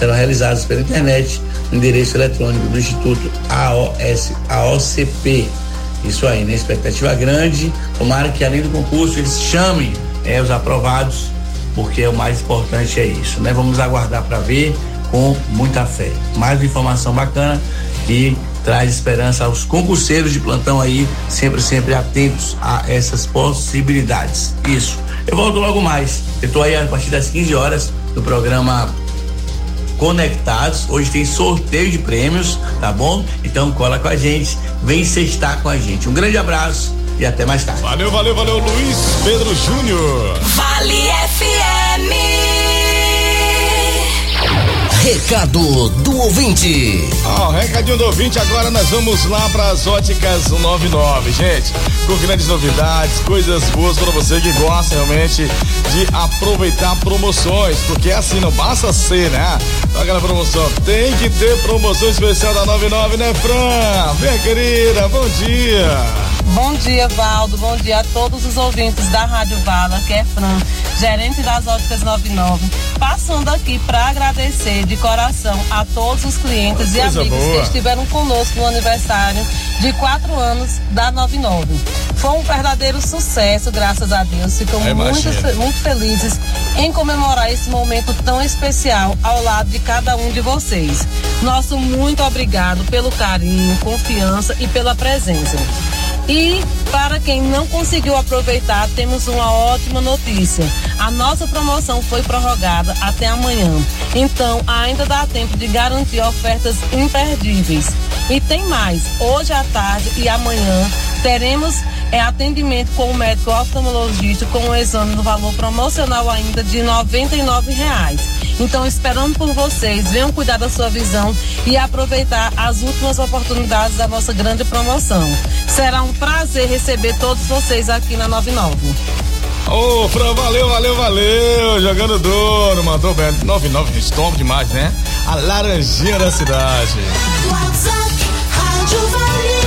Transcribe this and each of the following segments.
serão realizadas pela internet no endereço eletrônico do Instituto AOCP. Isso aí, né? Expectativa grande. Tomara que além do concurso eles chamem os aprovados, porque o mais importante é isso, né? Vamos aguardar para ver com muita fé. Mais uma informação bacana que traz esperança aos concurseiros de plantão aí, sempre atentos a essas possibilidades. Isso. Eu volto logo mais. Eu tô aí a partir das 15 horas do programa Conectados. Hoje tem sorteio de prêmios, tá bom? Então cola com a gente, vem sextar com a gente. Um grande abraço e até mais tarde. Valeu, Luiz Pedro Júnior. Vale FM. Recado do ouvinte. Recadinho do ouvinte, agora nós vamos lá para as Óticas 99, gente, com grandes novidades, coisas boas para você que gosta realmente de aproveitar promoções, porque assim não basta ser, né? Aquela promoção, tem que ter promoção especial da 99, né, Fran? Vem, querida, bom dia. Bom dia, Valdo. Bom dia a todos os ouvintes da Rádio Vala, que é Fran, gerente das Óticas 99. Passando aqui para agradecer de coração a todos os clientes e amigos que estiveram conosco no aniversário de 4 anos da 99. Foi um verdadeiro sucesso, graças a Deus. Ficamos muito felizes em comemorar esse momento tão especial ao lado de cada um de vocês. Nosso muito obrigado pelo carinho, confiança e pela presença. E para quem não conseguiu aproveitar, temos uma ótima notícia. A nossa promoção foi prorrogada até amanhã. Então, ainda dá tempo de garantir ofertas imperdíveis. E tem mais. Hoje à tarde e amanhã teremos atendimento com o médico oftalmologista com um exame no valor promocional ainda de R$ 99. Então, esperando por vocês, venham cuidar da sua visão e aproveitar as últimas oportunidades da nossa grande promoção. Será um prazer receber todos vocês aqui na 99. Ô, Fran, valeu, jogando duro, mandou bem, 99, gente, toma demais, né? A laranjinha da cidade. WhatsApp, Rádio Vale,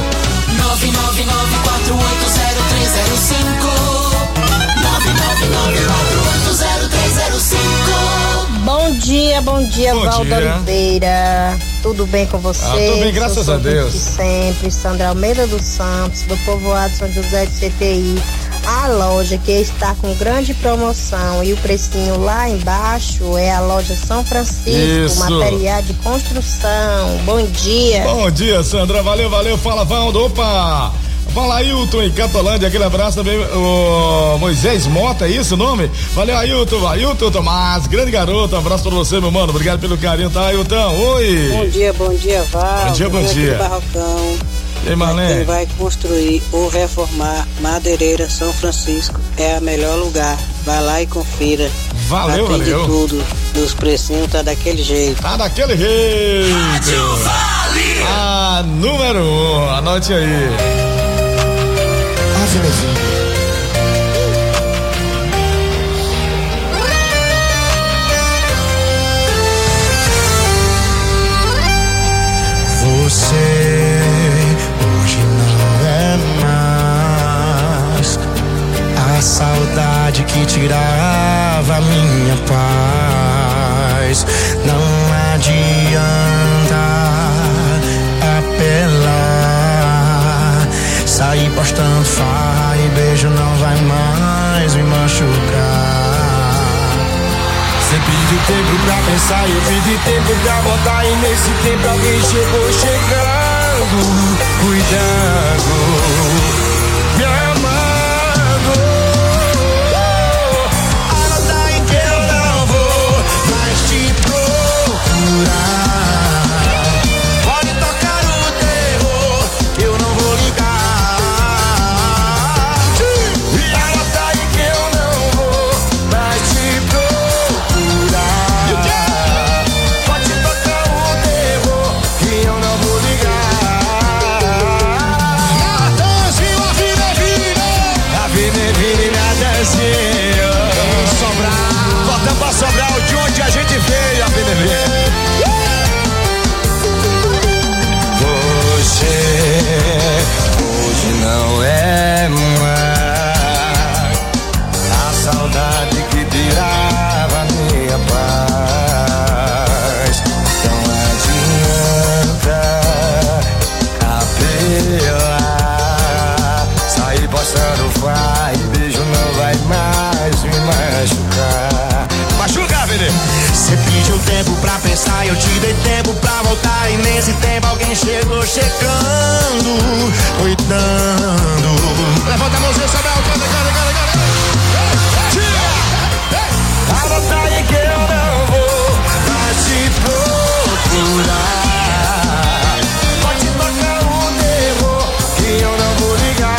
999-480305, 999-480305. Bom dia, Valdo Oliveira. Tudo bem com você? Tudo bem, graças a Deus. Sempre, Sandra Almeida dos Santos, do povoado São José de CTI. A loja que está com grande promoção e o precinho lá embaixo é a loja São Francisco, isso. Material de construção. Bom dia. Bom dia, Sandra, valeu, fala, Valdo, opa. Fala, Ailton em Catolândia, aquele abraço também, o Moisés Mota, é isso o nome? Valeu, Ailton Tomás, grande garoto, um abraço pra você, meu mano, obrigado pelo carinho, tá, Ailton? Oi! Bom dia, Val. Bom dia. Barrocão. Ei, quem vai construir ou reformar Madeireira São Francisco é o melhor lugar. Vai lá e confira. Valeu. Tudo. Os precinhos tá daquele jeito. Rádio Vale! A número 1, anote aí. Você hoje não é mais a saudade que tirava a minha paz. Não adianta apelar, sair postando farra e beijo não vai mais me machucar. Sempre de tempo pra pensar, eu pedi tempo pra voltar, e nesse tempo alguém chegou chegando, cuidando, me amando. Anota em que eu não vou mais te procurar. Pode tocar o terror, eu não vou ligar. E anota em que eu não vou mais te procurar. Pode tocar o terror, que eu não vou ligar. Matanzinho, a vida é vida. dando tempo pra pensar, eu te dei tempo pra voltar. E nesse tempo alguém chegou chegando, cuidando. Levanta a mãozinha sobre a altura, a vontade que eu não vou mais te procurar. Pode tocar o terror que eu não vou ligar.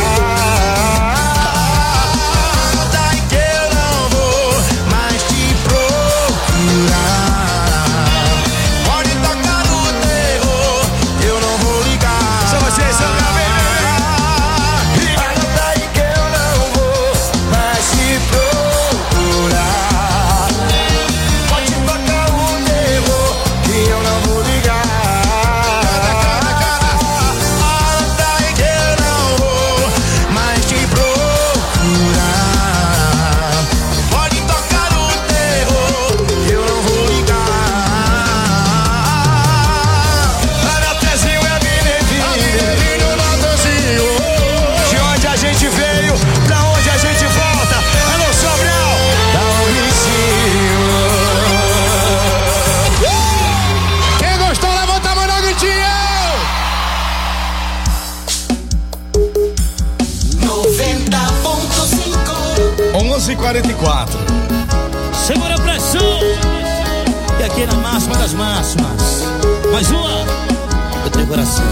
Segura a pressão. E aqui na máxima das máximas, mais uma do teu coração.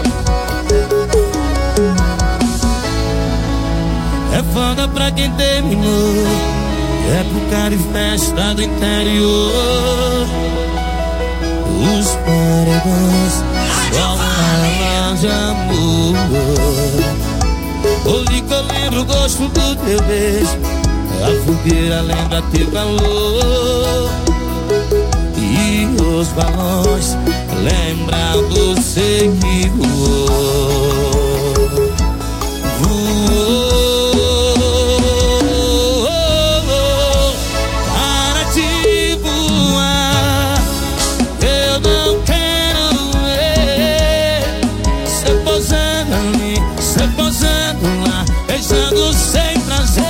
É foda pra quem terminou, é pro cara e festa do interior. Os paredões só falam de amor. Hoje que eu lembro o gosto do teu beijo, a fogueira lembra teu calor. E os balões lembram você que voou. Voou para te voar. Eu não quero ver você posando ali, você posando lá, beijando sem prazer.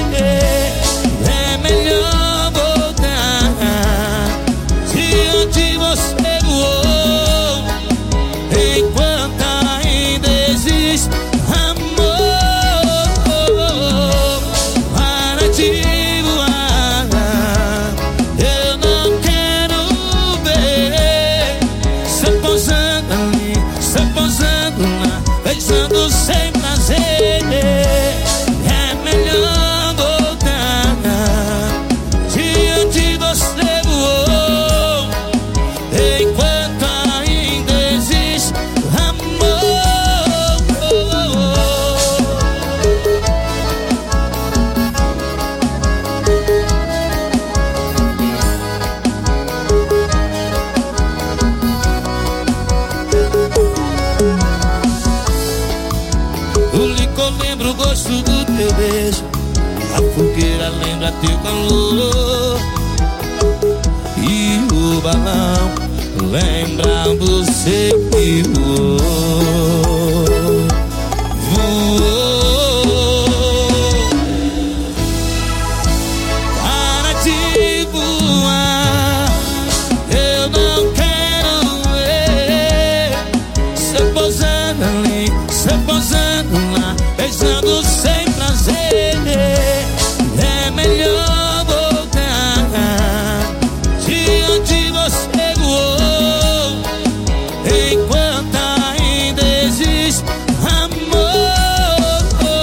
Sem prazer, é melhor voltar. Diante você voou, enquanto ainda existe amor. O licor lembra o gosto do teu beijo, a fogueira lembra teu calor. E o balão lembra você que voou. Voou para te voar. Eu não quero ver você posando ali, você posando lá, beijando sem prazer. É melhor voltar de onde você voou, enquanto ainda existe amor.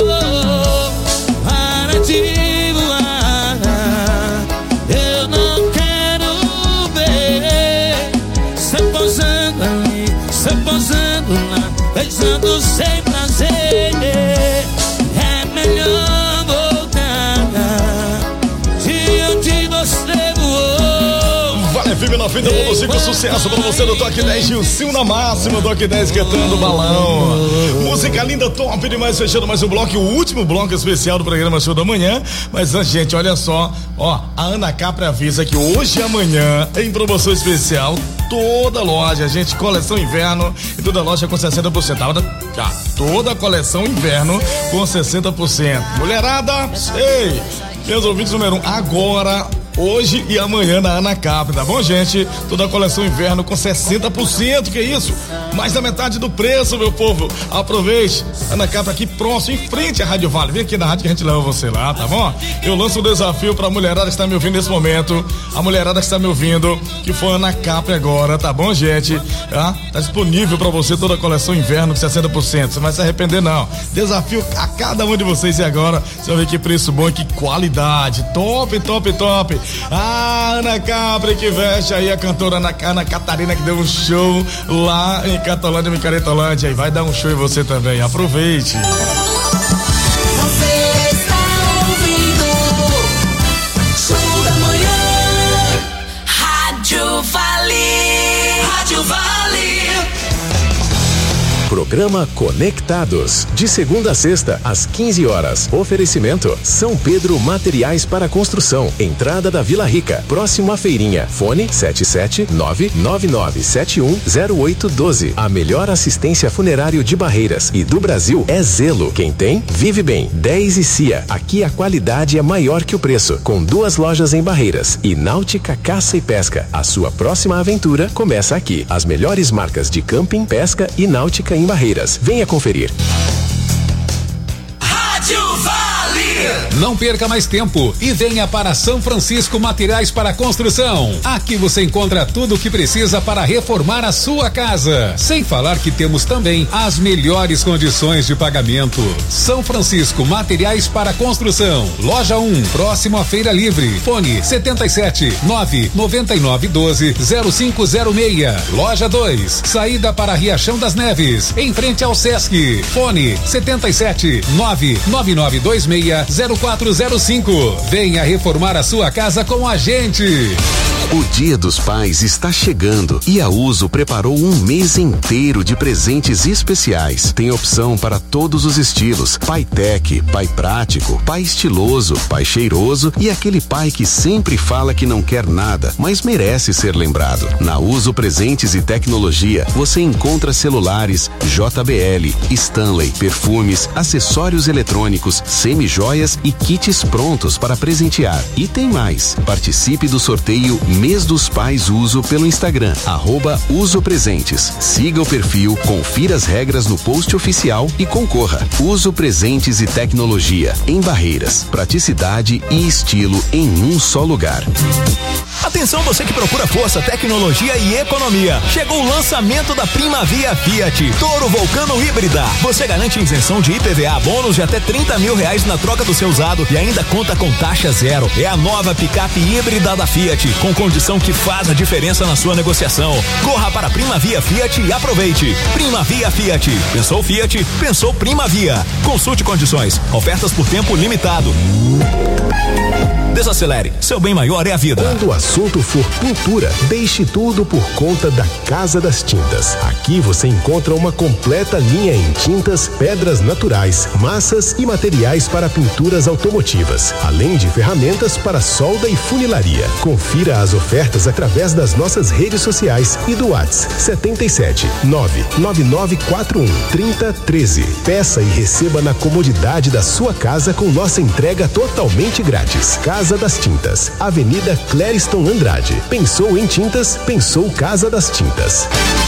Para te voar. Eu não quero ver você posando ali, você posando lá, beijando sem prazer. É melhor voltar de onde você voou. Vale FM 90.5, sucesso pra você do Toque 10, Gilcinho na máxima, Toque 10 cantando balão. Música linda, top demais, fechando mais um bloco, o último bloco especial do programa Show da Manhã. Mas antes, gente, olha só, ó, a Ana Capra avisa que hoje e amanhã, em promoção especial, toda loja, gente, coleção inverno e toda loja com 60%. Toda a coleção inverno com 60%. Mulherada, ei, meus ouvintes, número 1, agora hoje e amanhã na Anacapri, tá bom, gente? Toda a coleção inverno com 60%, que isso? Mais da metade do preço, meu povo. Aproveite. Anacapri aqui próximo, em frente à Rádio Vale. Vem aqui na rádio que a gente leva você lá, tá bom? Eu lanço um desafio pra mulherada que está me ouvindo nesse momento. A mulherada que está me ouvindo, que for Anacapri agora, tá bom, gente? Tá disponível pra você toda a coleção inverno com 60%. Você não vai se arrepender, não. Desafio a cada um de vocês e agora você vai ver que preço bom e que qualidade. Top, top, top. A Anacapri que veste aí a cantora Ana Catarina, que deu um show lá em Catolândia, Micaretolândia. E vai dar um show em você também. Aproveite. Você está ouvindo Show da Manhã, Rádio Vale. Rádio Vale. Programa Conectados, de segunda a sexta, às 15 horas. Oferecimento: São Pedro Materiais para Construção, entrada da Vila Rica, próximo à feirinha. Fone 77999710812. A melhor assistência funerário de Barreiras e do Brasil é Zelo. Quem tem, vive bem. 10 e Cia. Aqui a qualidade é maior que o preço, com 2 lojas em Barreiras. E Náutica Caça e Pesca. A sua próxima aventura começa aqui. As melhores marcas de camping, pesca e náutica em Barreiras. Venha conferir. Rádio Vale. Não perca mais tempo e venha para São Francisco Materiais para Construção. Aqui você encontra tudo o que precisa para reformar a sua casa. Sem falar que temos também as melhores condições de pagamento. São Francisco Materiais para Construção. Loja 1, próximo à Feira Livre. Fone 77-99912-0506. Loja 2, saída para Riachão das Neves, em frente ao Sesc. Fone 77-99926-0405. Venha reformar a sua casa com a gente. O Dia dos Pais está chegando e a Uso preparou um mês inteiro de presentes especiais. Tem opção para todos os estilos: pai tech, pai prático, pai estiloso, pai cheiroso e aquele pai que sempre fala que não quer nada, mas merece ser lembrado. Na Uso Presentes e Tecnologia, você encontra celulares, JBL, Stanley, perfumes, acessórios eletrônicos, semi-joias e kits prontos para presentear. E tem mais. Participe do sorteio Mês dos Pais Uso pelo Instagram, @usopresentes. Siga o perfil, confira as regras no post oficial e concorra. Uso Presentes e Tecnologia, em Barreiras. Praticidade e estilo em um só lugar. Atenção, você que procura força, tecnologia e economia. Chegou o lançamento da Primavia Fiat Toro Vulcano híbrida. Você garante isenção de IPVA, bônus de até R$30 mil na troca do seu usado e ainda conta com taxa zero. É a nova picape híbrida da Fiat, com condição que faz a diferença na sua negociação. Corra para Primavia Fiat e aproveite. Primavia Fiat. Pensou Fiat? Pensou Primavia. Consulte condições. Ofertas por tempo limitado. Desacelere. Seu bem maior é a vida. Quando o assunto for pintura, deixe tudo por conta da Casa das Tintas. Aqui você encontra uma completa linha em tintas, pedras naturais, massas e materiais para pinturas automotivas, além de ferramentas para solda e funilaria. Confira as ofertas através das nossas redes sociais e do WhatsApp 77-99941-3013. Peça e receba na comodidade da sua casa com nossa entrega totalmente grátis. Casa das Tintas, Avenida Clériston Andrade. Pensou em tintas? Pensou Casa das Tintas.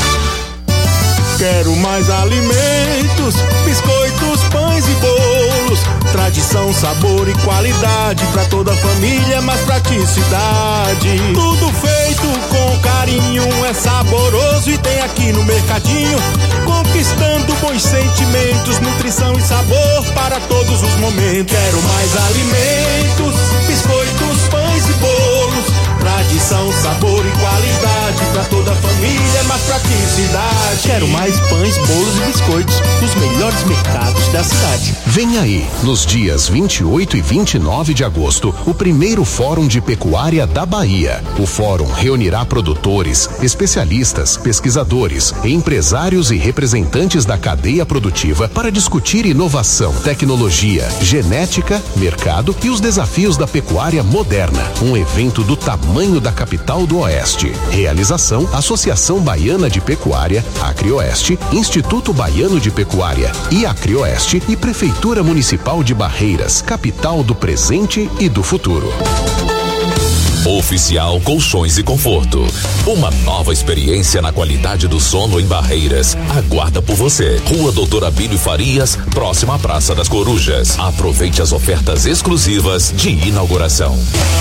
Quero mais alimentos, biscoitos, pães e bolos. Tradição, sabor e qualidade pra toda a família, mais praticidade. Tudo feito com carinho, é saboroso e tem aqui no mercadinho. Conquistando bons sentimentos, nutrição e sabor para todos os momentos. Quero mais alimentos, biscoitos, pães e bolos. Tradição, sabor e qualidade pra toda a família, mais praticidade. Quero mais pães, bolos e biscoitos dos melhores mercados da cidade. Vem aí, nos dias 28 e 29 de agosto, o primeiro Fórum de Pecuária da Bahia. O fórum reunirá produtores, especialistas, pesquisadores, empresários e representantes da cadeia produtiva para discutir inovação, tecnologia, genética, mercado e os desafios da pecuária moderna. Um evento do tamanho da capital do Oeste. Realização: Associação Baiana de Pecuária, Acreoeste, Instituto Baiano de Pecuária e Acreoeste e Prefeitura Municipal de Barreiras, capital do presente e do futuro. Oficial Colchões e Conforto. Uma nova experiência na qualidade do sono em Barreiras. Aguarda por você. Rua Doutor Abílio Farias, próxima à Praça das Corujas. Aproveite as ofertas exclusivas de inauguração.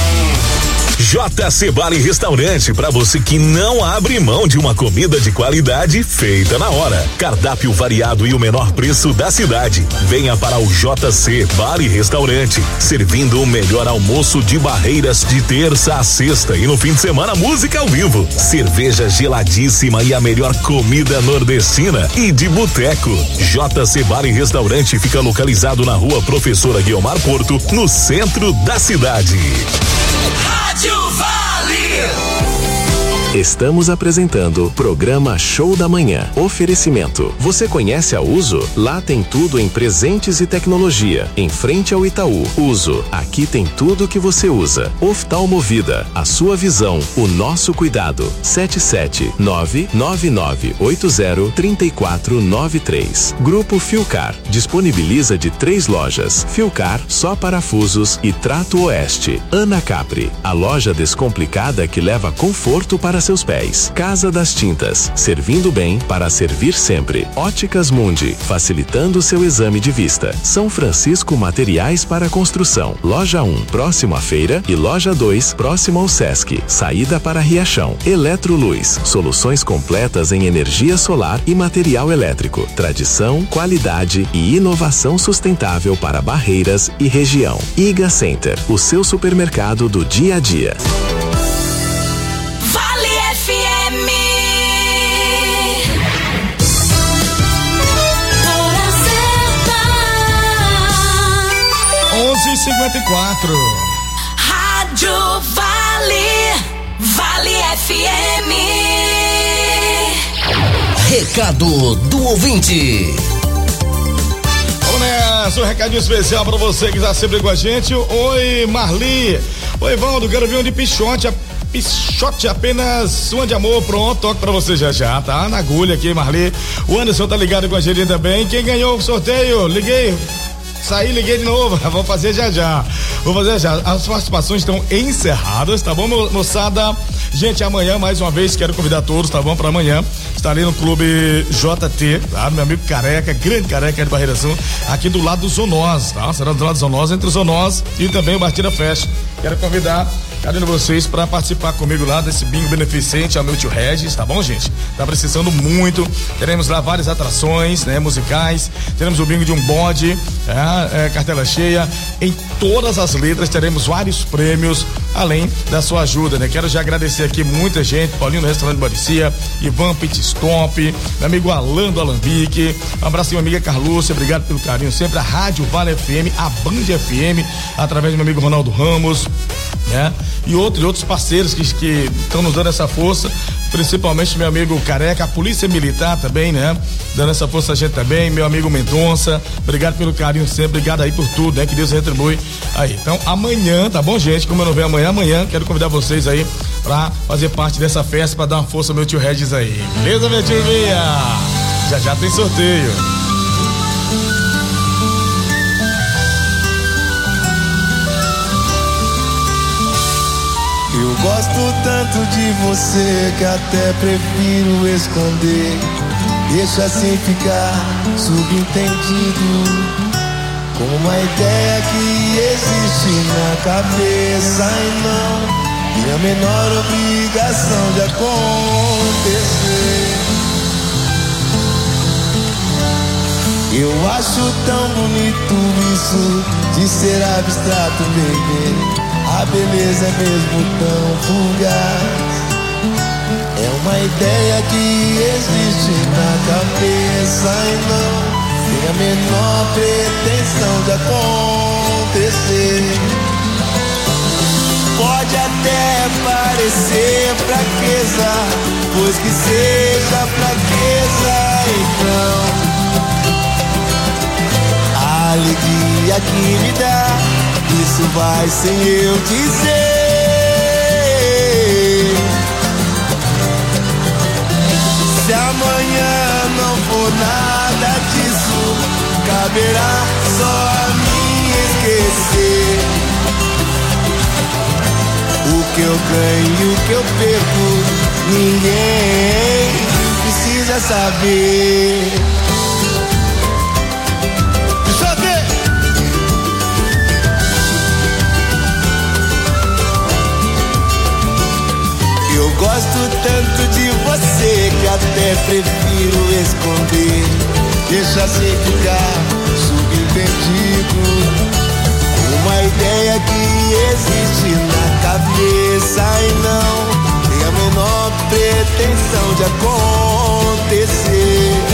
JC Bar e Restaurante, para você que não abre mão de uma comida de qualidade feita na hora. Cardápio variado e o menor preço da cidade. Venha para o JC Bar e Restaurante, servindo o melhor almoço de Barreiras de terça a sexta e no fim de semana música ao vivo, cerveja geladíssima e a melhor comida nordestina e de boteco. JC Bar e Restaurante fica localizado na Rua Professora Guiomar Porto, no centro da cidade. Rádio Vale. Estamos apresentando programa Show da Manhã. Oferecimento. Você conhece a Uso? Lá tem tudo em presentes e tecnologia. Em frente ao Itaú. Uso. Aqui tem tudo que você usa. Oftalmovida. A sua visão. O nosso cuidado. 77999803493. Grupo Filcar. Disponibiliza de 3 lojas. Filcar só parafusos e Trato Oeste. Ana Capri. A loja descomplicada que leva conforto para seus pés. Casa das Tintas, servindo bem para servir sempre. Óticas Mundi, facilitando seu exame de vista. São Francisco Materiais para Construção. Loja 1, próximo à feira, e Loja 2, próximo ao Sesc. Saída para Riachão. Eletroluz, soluções completas em energia solar e material elétrico. Tradição, qualidade e inovação sustentável para Barreiras e região. Iga Center, o seu supermercado do dia a dia. FM. 11h54. Rádio Vale. Vale FM. Recado do ouvinte. Vamos nessa, um recadinho especial pra você que está sempre com a gente. Oi, Marli. Oi, Valdo, quero ver um de Pichote apenas uma de amor, pronto, toque pra você já, tá? Na agulha aqui, Marli. O Anderson tá ligado com a gente também. Quem ganhou o sorteio? Liguei de novo. Vou fazer já. As participações estão encerradas, tá bom, moçada? Gente, amanhã, mais uma vez, quero convidar todos, tá bom? Pra amanhã, estarei no Clube JT, tá? Meu amigo Careca, grande Careca de Barreira Sul, aqui do lado do Zonós, tá? Será do lado do Zonós, entre os Zonós e também o Batida Fest. Quero convidar cada um de vocês para participar comigo lá desse bingo beneficente ao meu tio Regis, tá bom, gente? Tá precisando muito. Teremos lá várias atrações, né, musicais. Teremos o bingo de um bode, cartela cheia. Em todas as letras teremos vários prêmios, além da sua ajuda, né? Quero já agradecer aqui muita gente, Paulinho do Restaurante Baricia, Ivan Pit Stop, meu amigo Alan do Alambique, um abraço minha amiga Carlúcia, obrigado pelo carinho sempre, a Rádio Vale FM, a Band FM, através do meu amigo Ronaldo Ramos, né? E outros parceiros que estão nos dando essa força, principalmente meu amigo Careca, a Polícia Militar também, né? Dando essa força a gente também, meu amigo Mendonça, obrigado pelo carinho sempre, obrigado aí por tudo, né? Que Deus retribui aí. Então amanhã, tá bom, gente? Como eu não venho amanhã quero convidar vocês aí pra fazer parte dessa festa, pra dar uma força ao meu tio Regis aí. Beleza, meu tio Vinha? Já tem sorteio. Eu gosto tanto de você que até prefiro esconder. Deixa assim ficar subentendido, como uma ideia que existe na cabeça e não tem a menor obrigação de acontecer. Eu acho tão bonito isso de ser abstrato, baby. A beleza é mesmo tão fugaz. É uma ideia que existe na cabeça e não tem a menor pretensão de acontecer. Pode até parecer fraqueza, pois que seja fraqueza então. A alegria que me dá, isso vai sem eu dizer. Se amanhã não for nada disso, caberá só a mim esquecer. O que eu ganho e o que eu perco, ninguém precisa saber. Deixa eu ver. Eu gosto tanto de você que até prefiro esconder. Deixa sem ficar subentendido. Uma ideia que existe na cabeça e não tem a menor pretensão de acontecer.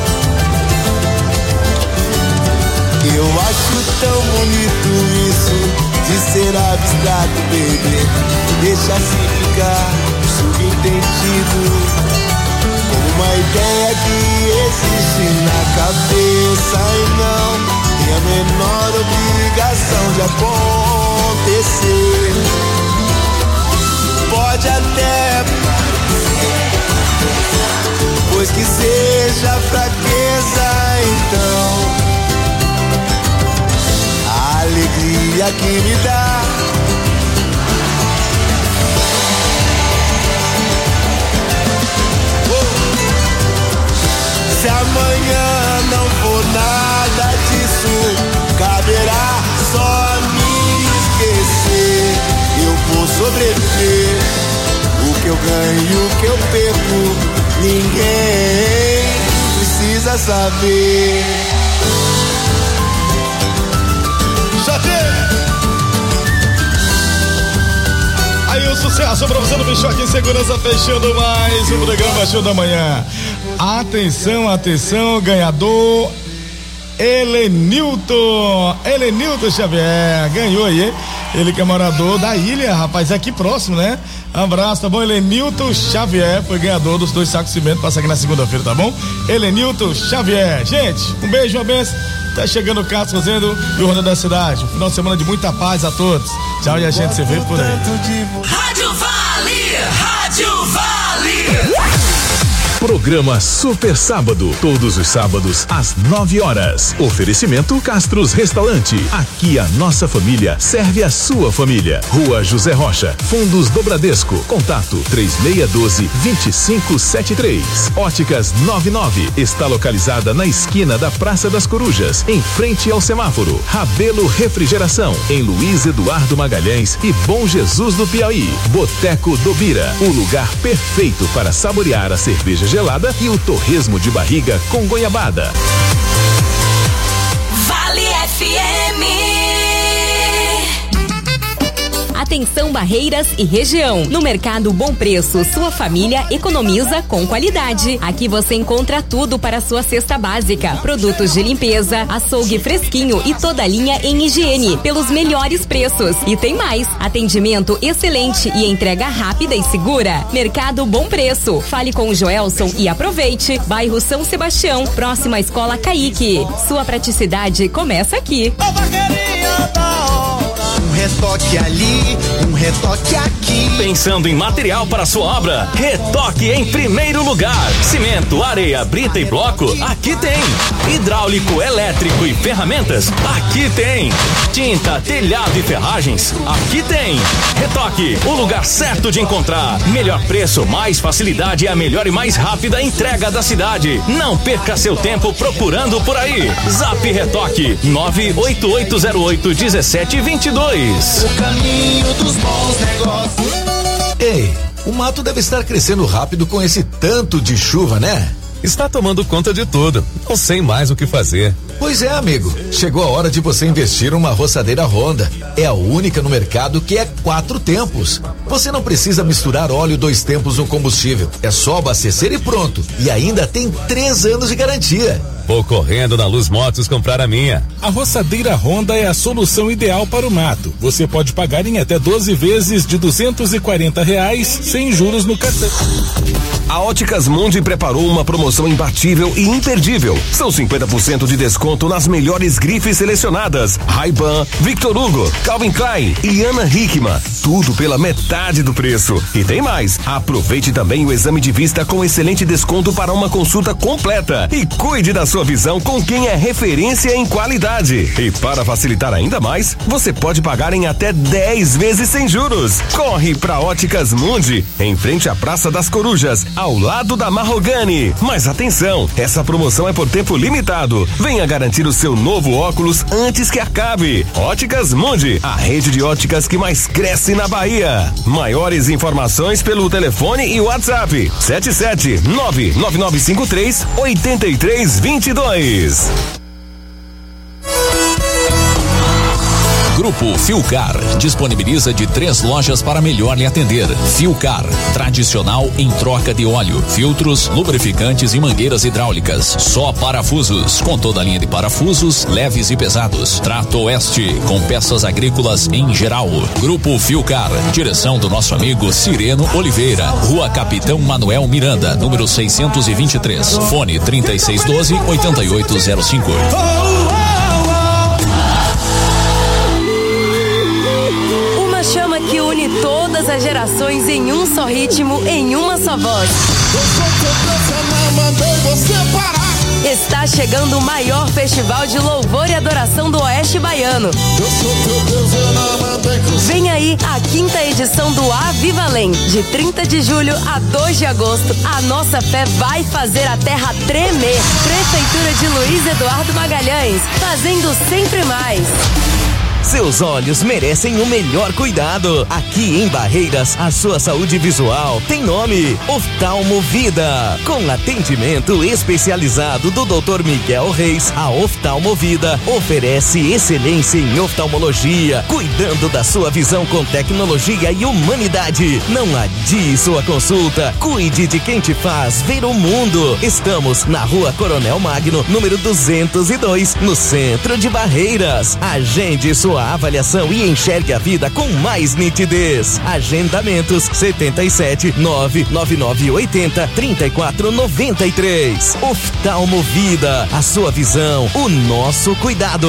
Eu acho tão bonito isso de ser abstrato, baby. Deixa assim ficar subentendido. Uma ideia que existe na cabeça e não tem a menor obrigação de acontecer. Pode até parecer, pois que seja fraqueza então. A alegria que me dá se amanhã não for nada disso, caberá só me esquecer. Eu vou sobreviver, o que eu ganho e o que eu perco, ninguém precisa saber. Aí o sucesso pra você no Bichoque em Segurança, fechando mais um programa Show da Manhã. Atenção, atenção, ganhador Helenilton Xavier, ganhou aí, ele que é morador da ilha, rapaz, é aqui próximo, né? Abraço, tá bom? Helenilton Xavier foi ganhador dos 2 sacos de cimento, passa aqui na segunda-feira, tá bom? Helenilton Xavier, gente, um beijo, uma benção. Tá chegando o Cássio Rosendo e o Roda da Cidade. Final de semana de muita paz a todos. Tchau e a gente se vê por aí. Rádio Vale, Rádio Vale. Programa Super Sábado, todos os sábados às 9 horas. Oferecimento Castros Restaurante. Aqui a nossa família serve a sua família. Rua José Rocha, Fundos do Bradesco. Contato 3612-2573. Óticas 99 está localizada na esquina da Praça das Corujas, em frente ao semáforo. Rabelo Refrigeração, em Luiz Eduardo Magalhães e Bom Jesus do Piauí. Boteco do Bira, o lugar perfeito para saborear a cerveja gelada e o torresmo de barriga com goiabada. Vale FM. Atenção Barreiras e região. No Mercado Bom Preço, sua família economiza com qualidade. Aqui você encontra tudo para sua cesta básica. Produtos de limpeza, açougue fresquinho e toda a linha em higiene, pelos melhores preços. E tem mais, atendimento excelente e entrega rápida e segura. Mercado Bom Preço. Fale com o Joelson e aproveite. Bairro São Sebastião, próxima à Escola Caique. Sua praticidade começa aqui. Um retoque ali, um retoque aqui. Pensando em material para sua obra? Retoque em primeiro lugar. Cimento, areia, brita e bloco? Aqui tem. Hidráulico, elétrico e ferramentas? Aqui tem. Tinta, telhado e ferragens? Aqui tem. Retoque, o lugar certo de encontrar. Melhor preço, mais facilidade e a melhor e mais rápida entrega da cidade. Não perca seu tempo procurando por aí. Zap Retoque 988081722. O caminho dos bons negócios. Ei, o mato deve estar crescendo rápido com esse tanto de chuva, né? Está tomando conta de tudo. Não sei mais o que fazer. Pois é, amigo. Chegou a hora de você investir numa roçadeira Honda. É a única no mercado que é 4 tempos. Você não precisa misturar óleo 2 tempos no combustível. É só abastecer e pronto. E ainda tem 3 anos de garantia. Vou correndo na Luz Motos comprar a minha. A roçadeira Honda é a solução ideal para o mato. Você pode pagar em até 12 vezes de R$240 sem juros no cartão. A Óticas Mundi preparou uma promoção imbatível e imperdível. São 50% de desconto nas melhores grifes selecionadas: Ray-Ban, Victor Hugo, Calvin Klein e Ana Hickman. Tudo pela metade do preço. E tem mais. Aproveite também o exame de vista com excelente desconto para uma consulta completa. E cuide da sua visão com quem é referência em qualidade. E para facilitar ainda mais, você pode pagar em até 10 vezes sem juros. Corre pra Óticas Mundi, em frente à Praça das Corujas, ao lado da Marrogani. Mas atenção, essa promoção é por tempo limitado. Venha garantir o seu novo óculos antes que acabe. Óticas Mundi, a rede de óticas que mais cresce na Bahia. Maiores informações pelo telefone e WhatsApp: 77-99953-8322. Grupo Filcar disponibiliza de 3 lojas para melhor lhe atender. Filcar, tradicional em troca de óleo, filtros, lubrificantes e mangueiras hidráulicas. Só parafusos, com toda a linha de parafusos, leves e pesados. Trato Oeste, com peças agrícolas em geral. Grupo Filcar, direção do nosso amigo Cireno Oliveira. Rua Capitão Manuel Miranda, número 623. Fone 3612-8805. Chama que une todas as gerações em um só ritmo, em uma só voz. Está chegando o maior festival de louvor e adoração do Oeste Baiano. Vem aí a 5ª edição do Avivalém, de 30 de julho a 2 de agosto. A nossa fé vai fazer a terra tremer. Prefeitura de Luiz Eduardo Magalhães, fazendo sempre mais. Seus olhos merecem o melhor cuidado. Aqui em Barreiras, a sua saúde visual tem nome: Oftalmo Vida. Com atendimento especializado do Dr. Miguel Reis, a Oftalmo Vida oferece excelência em oftalmologia, cuidando da sua visão com tecnologia e humanidade. Não adie sua consulta. Cuide de quem te faz ver o mundo. Estamos na Rua Coronel Magno, número 202, no centro de Barreiras. Agende sua avaliação e enxergue a vida com mais nitidez. Agendamentos 77-99980-3493. Oftalmo Vida, a sua visão, o nosso cuidado.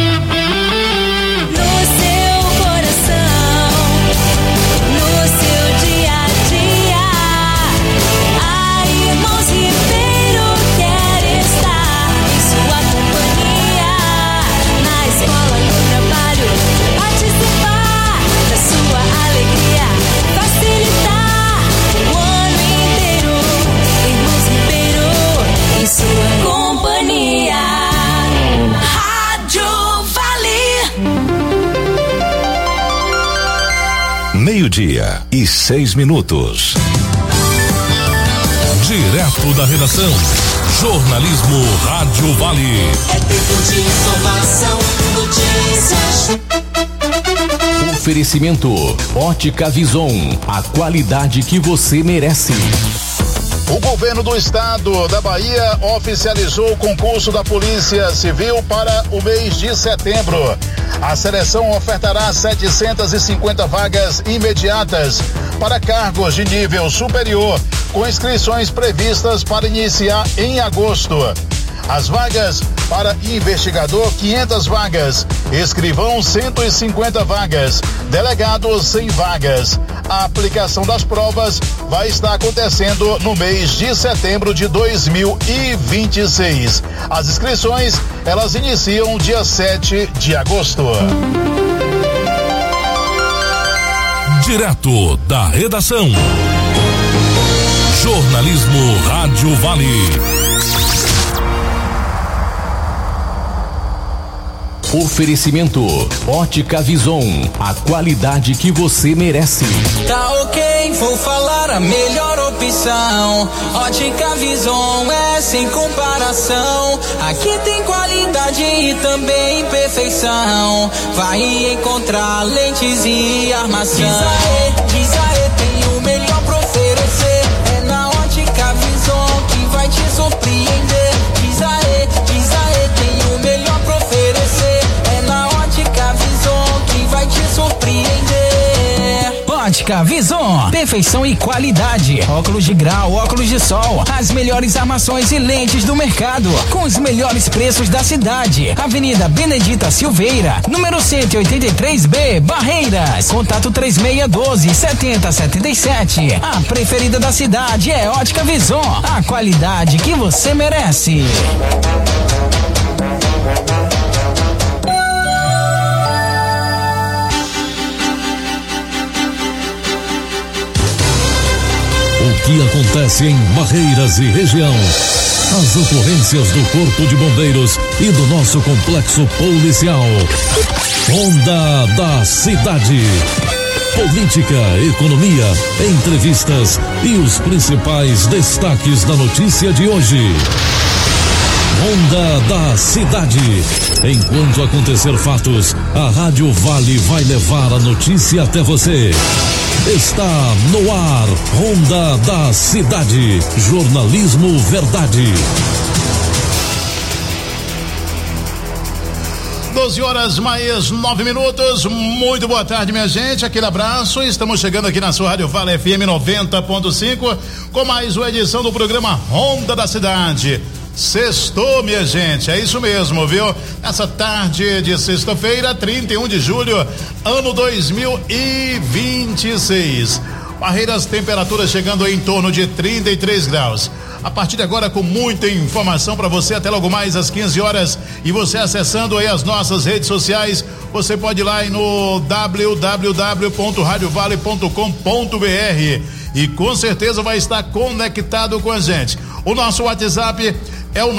Meio-dia e 6 minutos. Direto da redação, jornalismo Rádio Vale. É tempo de informação, notícias. Oferecimento Ótica Vison, a qualidade que você merece. O governo do estado da Bahia oficializou o concurso da Polícia Civil para o mês de setembro. A seleção ofertará 750 vagas imediatas para cargos de nível superior, com inscrições previstas para iniciar em agosto. As vagas para investigador, 500 vagas, escrivão, 150 vagas, delegado, 100 vagas. A aplicação das provas vai estar acontecendo no mês de setembro de 2026. As inscrições, elas iniciam dia 7 de agosto. Direto da redação, jornalismo Rádio Vale. Oferecimento Ótica Vison, a qualidade que você merece. Tá ok, vou falar a melhor opção. Ótica Vison é sem comparação. Aqui tem qualidade e também perfeição. Vai encontrar lentes e armação. Diz aê, tem o melhor pra oferecer. É na Ótica Vison que vai te surpreender. Diz aê, tem o melhor pra oferecer. É na Ótica Vison que vai te surpreender. Ótica Vison, perfeição e qualidade. Óculos de grau, óculos de sol, as melhores armações e lentes do mercado, com os melhores preços da cidade. Avenida Benedita Silveira, número 183B, Barreiras. Contato 3612-7077. A preferida da cidade é Ótica Vison, a qualidade que você merece. O que acontece em Barreiras e região? As ocorrências do Corpo de Bombeiros e do nosso complexo policial. Ronda da Cidade. Política, economia, entrevistas e os principais destaques da notícia de hoje. Ronda da Cidade. Enquanto acontecer fatos, a Rádio Vale vai levar a notícia até você. Está no ar, Ronda da Cidade. Jornalismo Verdade. 12h09. Muito boa tarde, minha gente. Aquele abraço. Estamos chegando aqui na sua Rádio Vale FM 90.5 com mais uma edição do programa Ronda da Cidade. Sextou, minha gente, é isso mesmo, viu? Nessa tarde de sexta-feira, 31 de julho, ano 2026. Barreiras, temperaturas chegando em torno de 33 graus. A partir de agora, com muita informação para você até logo mais às 15 horas. E você acessando aí as nossas redes sociais, você pode ir lá no www.radiovale.com.br e com certeza vai estar conectado com a gente. O nosso WhatsApp é o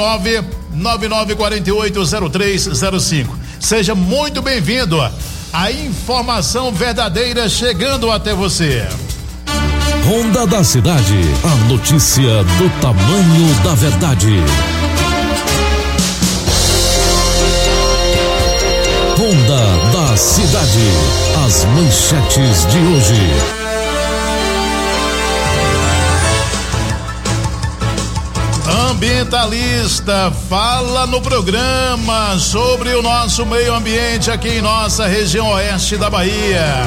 999480305. Seja muito bem-vindo. A informação verdadeira chegando até você. Ronda da Cidade. A notícia do tamanho da verdade. Ronda da Cidade. As manchetes de hoje. Ambientalista fala no programa sobre o nosso meio ambiente aqui em nossa região oeste da Bahia.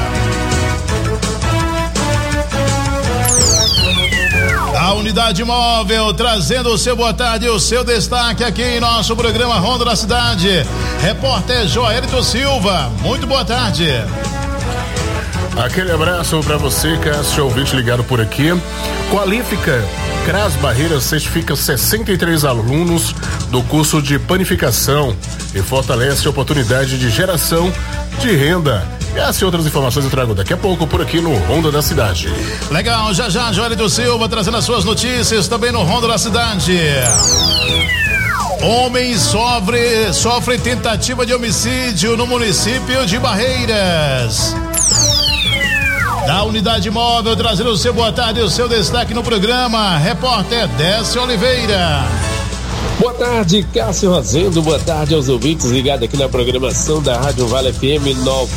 A unidade móvel trazendo o seu boa tarde e o seu destaque aqui em nosso programa Ronda da Cidade. Repórter Joelito Silva, muito boa tarde. Aquele abraço para você, Cássio, ouvinte ligado por aqui. Qualifica CRAS Barreiras certifica 63 alunos do curso de panificação e fortalece a oportunidade de geração de renda. Essas e outras informações eu trago daqui a pouco por aqui no Ronda da Cidade. Legal, já Joelito Silva trazendo as suas notícias também no Ronda da Cidade. Homem sofre tentativa de homicídio no município de Barreiras. Da unidade móvel, trazendo o seu boa tarde e o seu destaque no programa, repórter Décio Oliveira. Boa tarde, Cássio Rosendo, boa tarde aos ouvintes ligados aqui na programação da Rádio Vale FM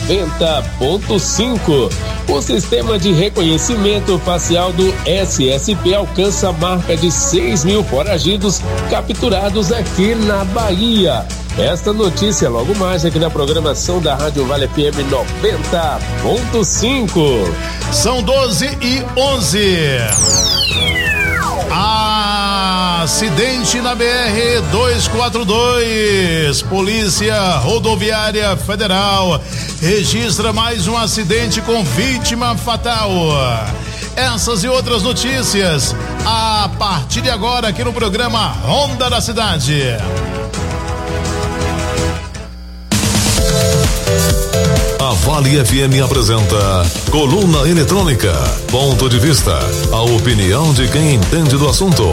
90.5. O sistema de reconhecimento facial do SSP alcança a marca de 6.000 foragidos capturados aqui na Bahia. Esta notícia logo mais aqui na programação da Rádio Vale FM 90.5. São 12h11. Acidente na BR-242. Polícia Rodoviária Federal registra mais um acidente com vítima fatal. Essas e outras notícias a partir de agora aqui no programa Ronda da Cidade. A Vale FM apresenta Coluna Eletrônica, ponto de vista, a opinião de quem entende do assunto.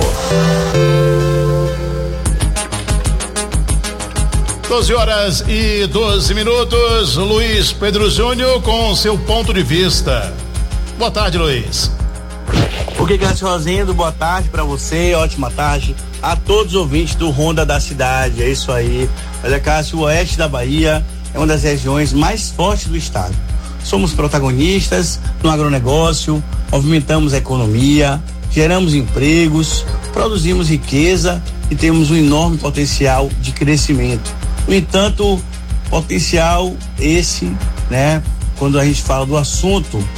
12h12. Luiz Pedro Júnior com seu ponto de vista. Boa tarde, Luiz. Ok, Cássio Rosendo, boa tarde pra você, ótima tarde a todos os ouvintes do Ronda da Cidade, é isso aí. Olha, Cássio, o oeste da Bahia é uma das regiões mais fortes do estado. Somos protagonistas no agronegócio, movimentamos a economia, geramos empregos, produzimos riqueza e temos um enorme potencial de crescimento. No entanto, potencial esse, né, quando a gente fala do assunto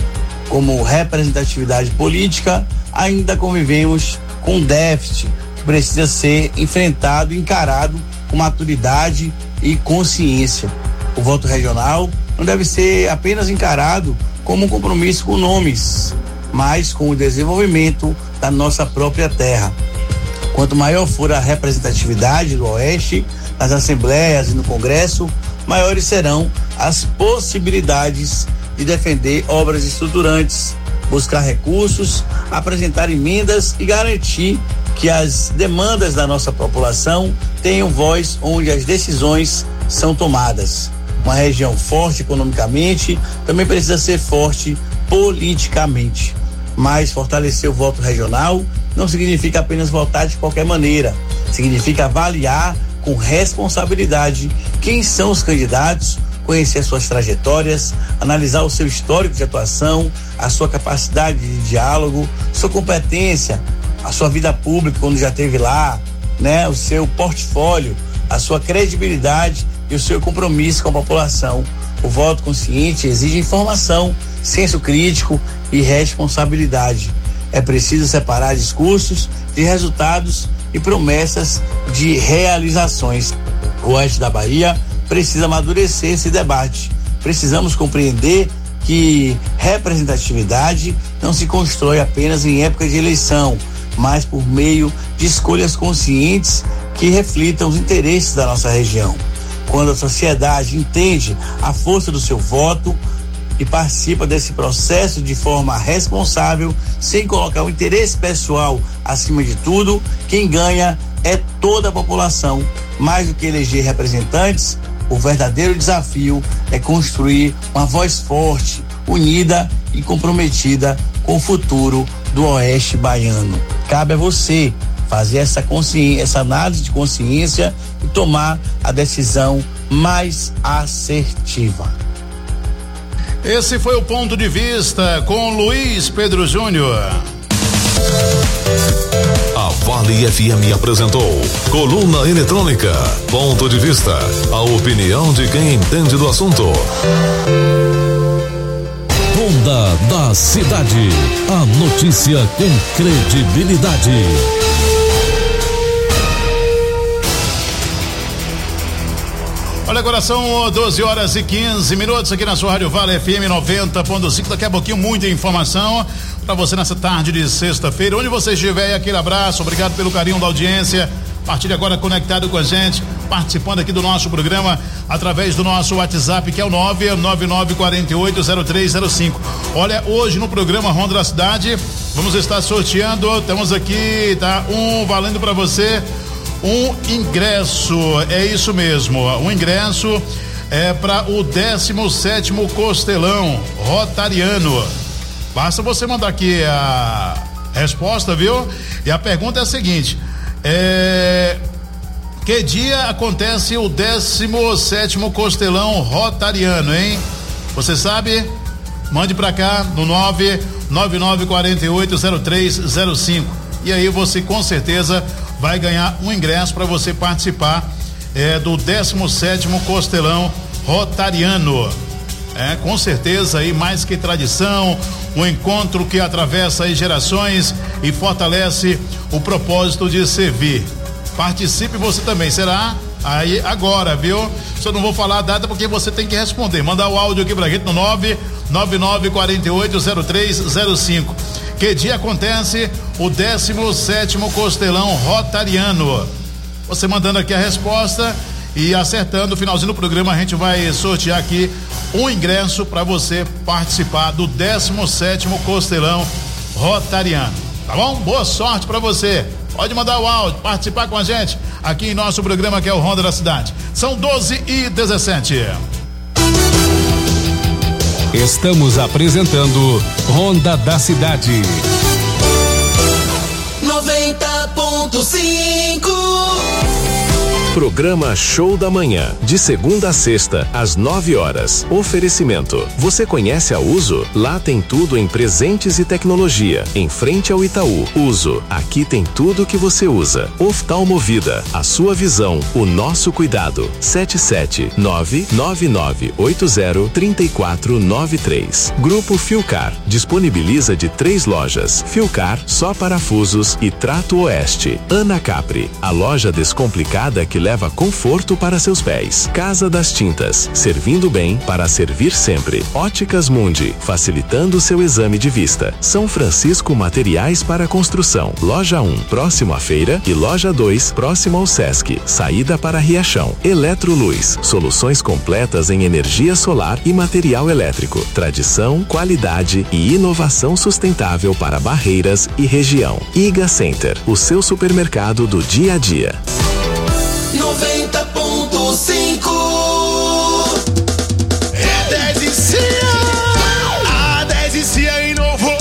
como representatividade política, ainda convivemos com um déficit que precisa ser enfrentado e encarado com maturidade e consciência. O voto regional não deve ser apenas encarado como um compromisso com nomes, mas com o desenvolvimento da nossa própria terra. Quanto maior for a representatividade do Oeste, nas assembleias e no Congresso, maiores serão as possibilidades de defender obras estruturantes, buscar recursos, apresentar emendas e garantir que as demandas da nossa população tenham voz onde as decisões são tomadas. Uma região forte economicamente também precisa ser forte politicamente. Mas fortalecer o voto regional não significa apenas votar de qualquer maneira, significa avaliar com responsabilidade quem são os candidatos, conhecer suas trajetórias, analisar o seu histórico de atuação, a sua capacidade de diálogo, sua competência, a sua vida pública quando já esteve lá, né? O seu portfólio, a sua credibilidade e o seu compromisso com a população. O voto consciente exige informação, senso crítico e responsabilidade. É preciso separar discursos de resultados e promessas de realizações. O Oeste da Bahia precisa amadurecer esse debate. Precisamos compreender que representatividade não se constrói apenas em época de eleição, mas por meio de escolhas conscientes que reflitam os interesses da nossa região. Quando a sociedade entende a força do seu voto e participa desse processo de forma responsável, sem colocar o interesse pessoal acima de tudo, quem ganha é toda a população. Mais do que eleger representantes, o verdadeiro desafio é construir uma voz forte, unida e comprometida com o futuro do Oeste baiano. Cabe a você fazer essa análise de consciência e tomar a decisão mais assertiva. Esse foi o ponto de vista com Luiz Pedro Júnior. A Vale FM apresentou Coluna Eletrônica, ponto de vista, a opinião de quem entende do assunto. Ronda da Cidade, a notícia com credibilidade. Olha, agora são 12h15 aqui na sua Rádio Vale FM 90.5. Daqui a pouquinho muita informação para você nessa tarde de sexta-feira. Onde você estiver, aquele abraço, obrigado pelo carinho da audiência. Partilhe agora conectado com a gente, participando aqui do nosso programa através do nosso WhatsApp, que é o 999480305. Olha, hoje no programa Ronda da Cidade, vamos estar sorteando, temos aqui, tá, valendo para você um ingresso, é isso mesmo, um ingresso para o 17º Costelão Rotariano. Basta você mandar aqui a resposta, viu? E a pergunta é a seguinte: que dia acontece o 17º Costelão Rotariano, hein? Você sabe? Mande pra cá no 999480305. E aí você com certeza vai ganhar um ingresso para você participar do 17º Costelão Rotariano. Com certeza aí, mais que tradição, um encontro que atravessa aí gerações e fortalece o propósito de servir. Participe você também, será aí agora, viu? Só não vou falar a data porque você tem que responder. Mandar o áudio aqui pra gente no 999480305. Que dia acontece o 17º Costelão Rotariano? Você mandando aqui a resposta e acertando, no finalzinho do programa a gente vai sortear aqui um ingresso para você participar do 17º Costelão Rotariano. Tá bom? Boa sorte para você. Pode mandar o áudio, participar com a gente aqui em nosso programa, que é o Ronda da Cidade. São 12h17. Estamos apresentando Ronda da Cidade. 90.5 Programa Show da Manhã, de segunda a sexta, às 9 horas. Oferecimento. Você conhece a Uso? Lá tem tudo em presentes e tecnologia. Em frente ao Itaú. Uso. Aqui tem tudo que você usa. Oftalmovida. A sua visão. O nosso cuidado. 77999803493. Grupo Filcar. Disponibiliza de 3 lojas. Filcar, só parafusos e Trato Oeste. Ana Capri. A loja descomplicada que leva conforto para seus pés. Casa das Tintas, servindo bem para servir sempre. Óticas Mundi, facilitando seu exame de vista. São Francisco Materiais para Construção. Loja 1, próximo à feira, e Loja 2, próximo ao Sesc. Saída para Riachão. Eletroluz, soluções completas em energia solar e material elétrico. Tradição, qualidade e inovação sustentável para Barreiras e região. Iga Center, o seu supermercado do dia a dia. 90.5 É 10 e Cia. A 10 e Cia inovou.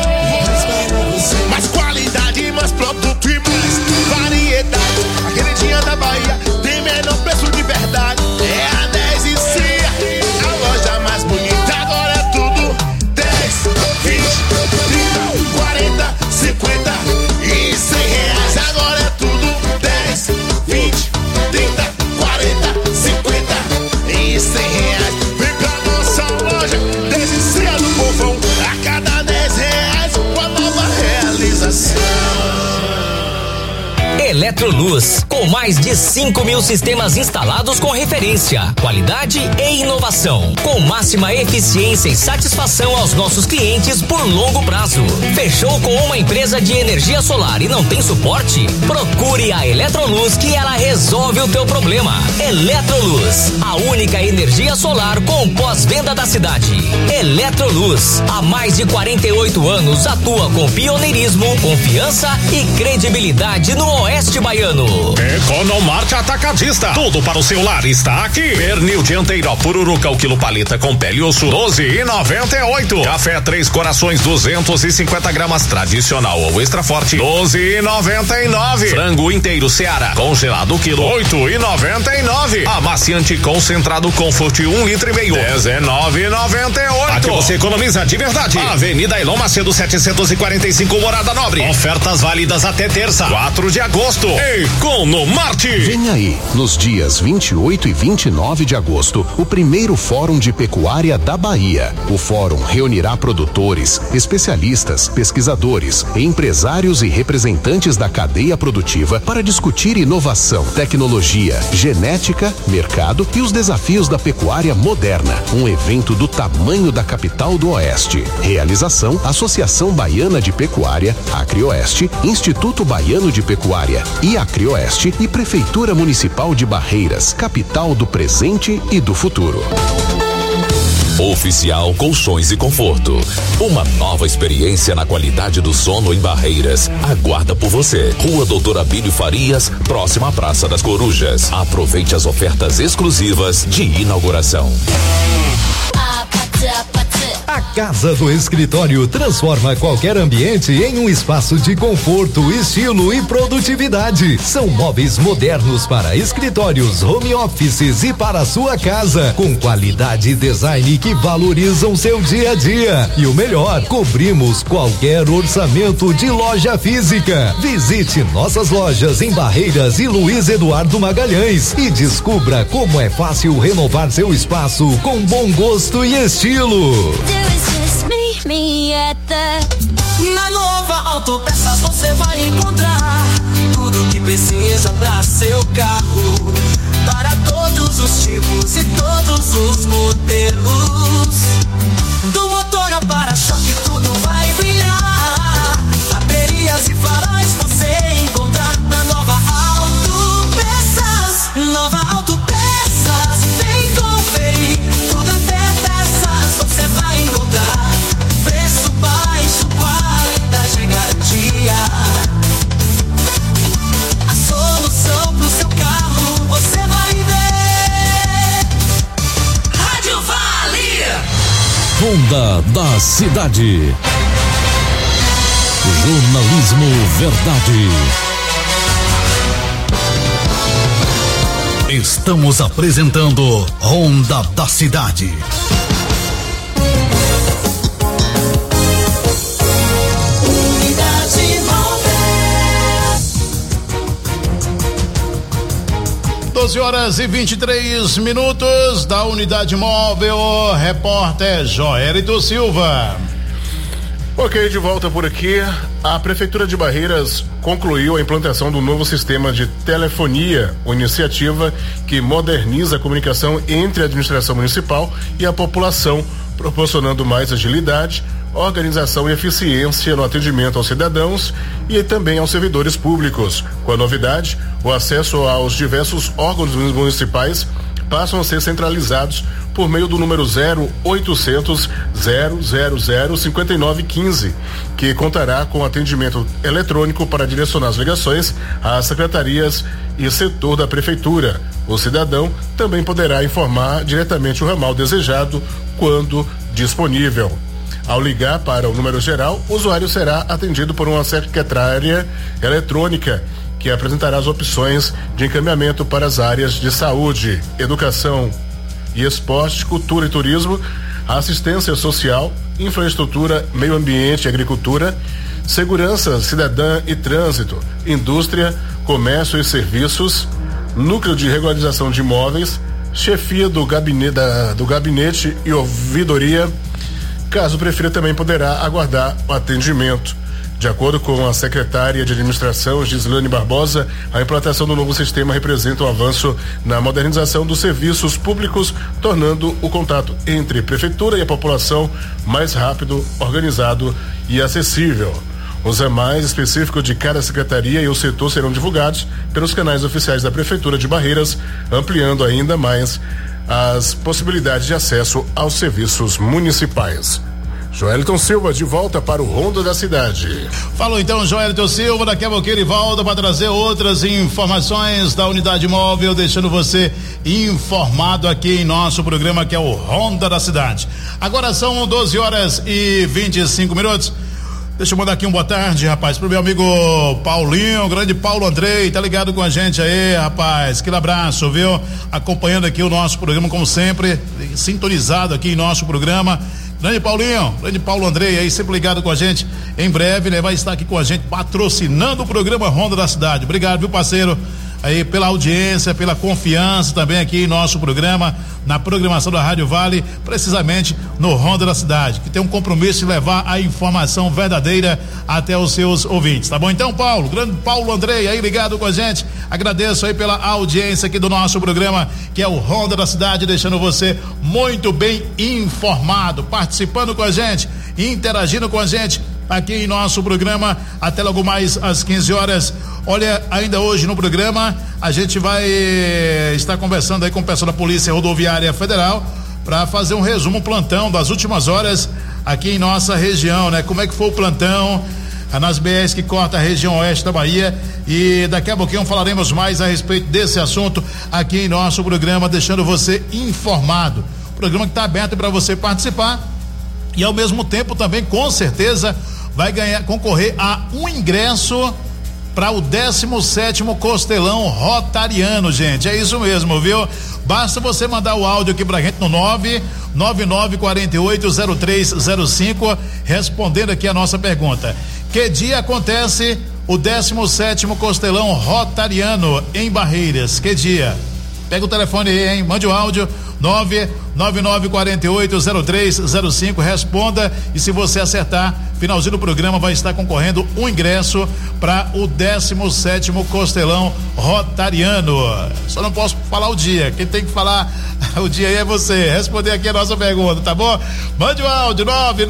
Mais qualidade, mais produto e mais variedade. A queridinha da Bahia tem menor preço de verdade. É a 10 e Cia, a loja mais bonita. Agora é tudo 10, 20, 30, 40, 50 e 100 reais. Agora é tudo 10, 20, 30, 40, 50 e 100 reais. Vem pra nossa loja, 10 e Cia do povão. A cada 10 reais, uma nova realização. Eletroluz, com mais de 5.000 sistemas instalados com referência, qualidade e inovação, com máxima eficiência e satisfação aos nossos clientes por longo prazo. Fechou com uma empresa de energia solar e não tem suporte? Procure a Eletroluz que ela resolve o teu problema. Eletroluz, a única energia solar com pós-venda da cidade. Eletroluz, há mais de 48 anos atua com pioneirismo, confiança e credibilidade no Oeste Baiano. Economarte Atacadista. Tudo para o seu lar está aqui. Pernil dianteiro Pururuca, o quilo paleta com pele e osso, 12,98. Café Três Corações, 250 gramas, tradicional ou extra forte, 12,99. Frango inteiro Seara, congelado quilo, 8,99. Amaciante concentrado Comfort, 1,5 litro, 19,98. Aqui você economiza de verdade. Avenida Elon Macedo 745, Morada Nobre. Ofertas válidas até terça, 4 de agosto. Economarte. Vem aí, nos dias 28 e 29 de agosto, o primeiro Fórum de Pecuária da Bahia. O fórum reunirá produtores, especialistas, pesquisadores, empresários e representantes da cadeia produtiva para discutir inovação, tecnologia, genética, mercado e os desafios da pecuária moderna. Um evento do tamanho da capital do Oeste. Realização: Associação Baiana de Pecuária, Acrioeste, Instituto Baiano de Pecuária e Acrioeste e Prefeitura Municipal de Barreiras, capital do presente e do futuro. Oficial Colchões e Conforto. Uma nova experiência na qualidade do sono em Barreiras. Aguarda por você. Rua Doutor Abílio Farias, próxima à Praça das Corujas. Aproveite as ofertas exclusivas de inauguração. A Casa do Escritório transforma qualquer ambiente em um espaço de conforto, estilo e produtividade. São móveis modernos para escritórios, home offices e para a sua casa, com qualidade e design que valorizam seu dia a dia. E o melhor, cobrimos qualquer orçamento de loja física. Visite nossas lojas em Barreiras e Luiz Eduardo Magalhães e descubra como é fácil renovar seu espaço com bom gosto e estilo. Na Nova Autopeças você vai encontrar tudo que precisa para seu carro, para todos os tipos e todos os modelos. Do motor ao para-choque tudo vai brilhar. Baterias e faróis você encontrar na Nova Autopeças. Nova Autopeças, vem conferir tudo até peças você vai encontrar. Preço baixo, qualidade e garantia. A solução pro seu carro você vai ver. Rádio Vale. Ronda da Cidade. Jornalismo Verdade. Estamos apresentando Ronda da Cidade. Horas e 23 minutos da Unidade Móvel, repórter Joelito Silva. Ok, de volta por aqui. A Prefeitura de Barreiras concluiu a implantação do novo sistema de telefonia, uma iniciativa que moderniza a comunicação entre a administração municipal e a população, proporcionando mais agilidade, organização e eficiência no atendimento aos cidadãos e também aos servidores públicos. Com a novidade, o acesso aos diversos órgãos municipais passam a ser centralizados por meio do número 0800 000 5915, que contará com atendimento eletrônico para direcionar as ligações às secretarias e setor da prefeitura. O cidadão também poderá informar diretamente o ramal desejado quando disponível. Ao ligar para o número geral, o usuário será atendido por uma secretária eletrônica que apresentará as opções de encaminhamento para as áreas de saúde, educação e esporte, cultura e turismo, assistência social, infraestrutura, meio ambiente e agricultura, segurança cidadã e trânsito, indústria, comércio e serviços, núcleo de regularização de imóveis, chefia do gabinete e ouvidoria. Caso prefira, também poderá aguardar o atendimento. De acordo com a secretária de administração, Gislane Barbosa, a implantação do novo sistema representa um avanço na modernização dos serviços públicos, tornando o contato entre prefeitura e a população mais rápido, organizado e acessível. Os ramais específicos de cada secretaria e o setor serão divulgados pelos canais oficiais da Prefeitura de Barreiras, ampliando ainda mais as possibilidades de acesso aos serviços municipais. Joelton Silva de volta para o Ronda da Cidade. Falou então Joelton Silva, daqui a pouquinho ele volta para trazer outras informações da Unidade Móvel, deixando você informado aqui em nosso programa que é o Ronda da Cidade. Agora são 12 horas e 25 minutos. Deixa eu mandar aqui um boa tarde, rapaz, pro meu amigo Paulinho, grande Paulo Andrei, tá ligado com a gente aí, rapaz, aquele abraço, viu? Acompanhando aqui o nosso programa, como sempre, sintonizado aqui em nosso programa. Grande Paulinho, grande Paulo Andrei aí, sempre ligado com a gente. Em breve, né, vai estar aqui com a gente, patrocinando o programa Ronda da Cidade. Obrigado, viu, parceiro? Aí pela audiência, pela confiança também aqui em nosso programa, na programação da Rádio Vale, precisamente no Ronda da Cidade, que tem um compromisso de levar a informação verdadeira até os seus ouvintes, tá bom? Então, Paulo, grande Paulo Andrei aí ligado com a gente, agradeço aí pela audiência aqui do nosso programa, que é o Ronda da Cidade, deixando você muito bem informado, participando com a gente, interagindo com a gente aqui em nosso programa, até logo mais às 15 horas. Olha, ainda hoje no programa a gente vai estar conversando aí com o pessoal da Polícia Rodoviária Federal para fazer um resumo, plantão das últimas horas aqui em nossa região, né? Como é que foi o plantão nas BRs que corta a região oeste da Bahia, e daqui a pouquinho falaremos mais a respeito desse assunto aqui em nosso programa, deixando você informado. Programa que está aberto para você participar e ao mesmo tempo também com certeza vai concorrer a um ingresso para o 17º Costelão Rotariano, gente, é isso mesmo, viu? Basta você mandar o áudio aqui pra gente no 999480305, respondendo aqui a nossa pergunta. Que dia acontece o 17º Costelão Rotariano em Barreiras? Que dia? Pega o telefone aí, hein? Mande o áudio 999480305, responda, e se você acertar, finalzinho do programa vai estar concorrendo um ingresso para o 17º Costelão Rotariano. Só não posso falar o dia, quem tem que falar o dia aí é você, responder aqui a nossa pergunta, tá bom? Mande o áudio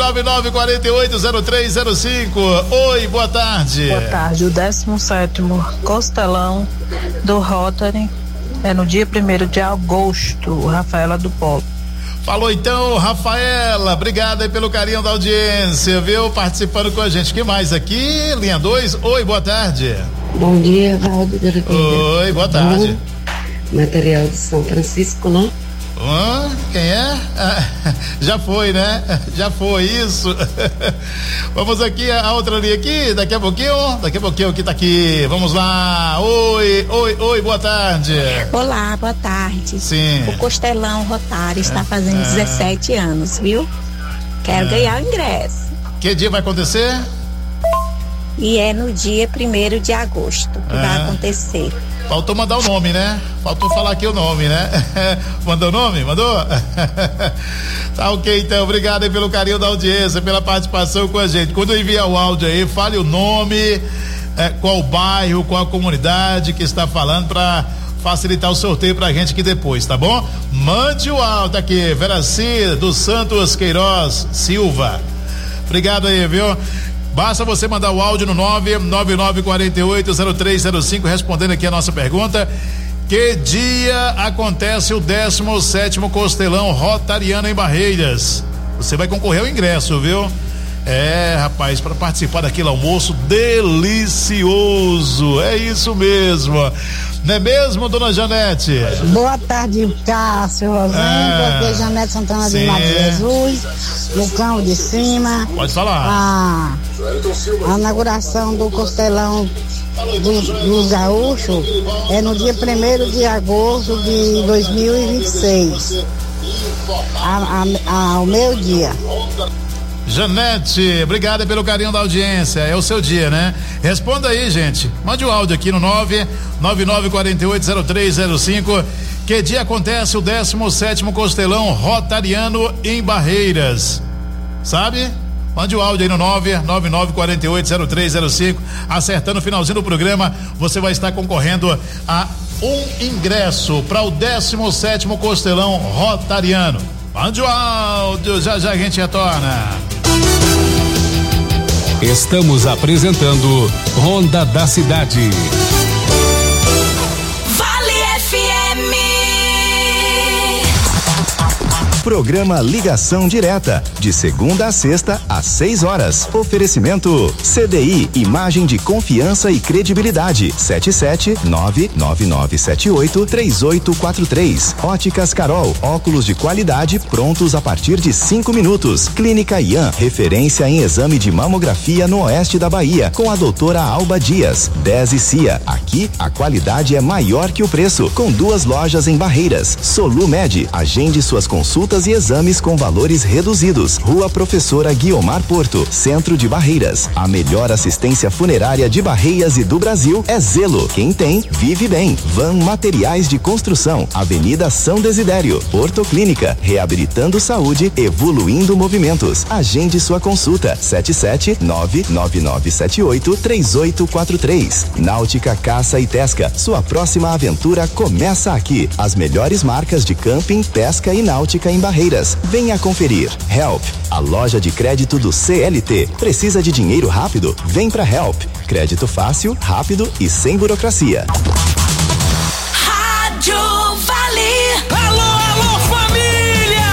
999480305. Oi, boa tarde. Boa tarde, o 17º Costelão do Rotary é no dia 1º de agosto, Rafaela do Polo. Falou então, Rafaela, obrigado aí pelo carinho da audiência, viu? Participando com a gente. Que mais aqui? Linha 2, oi, boa tarde. Bom dia, Valdo. Oi, boa tarde. Material de São Francisco, né? Quem é? Já foi, né? Já foi isso. Vamos aqui, a outra linha aqui, daqui a pouquinho que tá aqui. Vamos lá. Oi, boa tarde. Olá, boa tarde. Sim. O Costelão Rotário está fazendo 17 anos, viu? Quero ganhar o ingresso. Que dia vai acontecer? E é no dia 1º de agosto que vai acontecer. Faltou mandar o nome, né? Faltou falar aqui o nome, né? Mandou o nome? Mandou? Tá ok, então. Obrigado aí pelo carinho da audiência, pela participação com a gente. Quando enviar o áudio aí, fale o nome, qual o bairro, qual a comunidade que está falando, pra facilitar o sorteio pra gente aqui depois, tá bom? Mande o áudio aqui, Veraci dos Santos Queiroz Silva. Obrigado aí, viu? Basta você mandar o áudio no 999480305 respondendo aqui a nossa pergunta. Que dia acontece o 17º Costelão Rotariano em Barreiras? Você vai concorrer ao ingresso, viu? Rapaz, para participar daquele almoço delicioso. É isso mesmo. Não é mesmo, dona Janete? Boa tarde, Cássio, Rosinho, aqui é Janete Santana de Mato Jesus, no campo de cima. Pode falar. A inauguração do Costelão dos Gaúchos é no dia 1º de agosto de 2026, ao meio-dia. Janete, obrigada pelo carinho da audiência, é o seu dia, né? Responda aí, gente, mande o áudio aqui no 999480305. Que dia acontece o 17º Costelão Rotariano em Barreiras? Sabe? Mande o áudio aí no 999480305. Acertando o finalzinho do programa, você vai estar concorrendo a um ingresso para o 17º Costelão Rotariano. Mande o áudio, já a gente retorna. Estamos apresentando Ronda da Cidade. Vale FM. Programa Ligação Direta, de segunda a sexta, às 6 horas. Oferecimento CDI, imagem de confiança e credibilidade. 77999783843. Óticas Carol, óculos de qualidade prontos a partir de 5 minutos. Clínica Ian, referência em exame de mamografia no oeste da Bahia, com a doutora Alba Dias. 10 e Cia, aqui a qualidade é maior que o preço, com 2 lojas em Barreiras. Solumed, agende suas consultas e exames com valores reduzidos. Rua Professora Guiomar Porto, Centro de Barreiras. A melhor assistência funerária de Barreiras e do Brasil é Zelo. Quem tem, vive bem. Van Materiais de Construção, Avenida São Desidério. Ortoclínica, reabilitando saúde, evoluindo movimentos. Agende sua consulta. 77999783843. Náutica Caça e Pesca, sua próxima aventura começa aqui. As melhores marcas de camping, pesca e náutica em Barreiras. Venha conferir. Help, a loja de crédito do CLT. Precisa de dinheiro rápido? Vem pra Help. Crédito fácil, rápido e sem burocracia. Rádio Vale. Alô, família.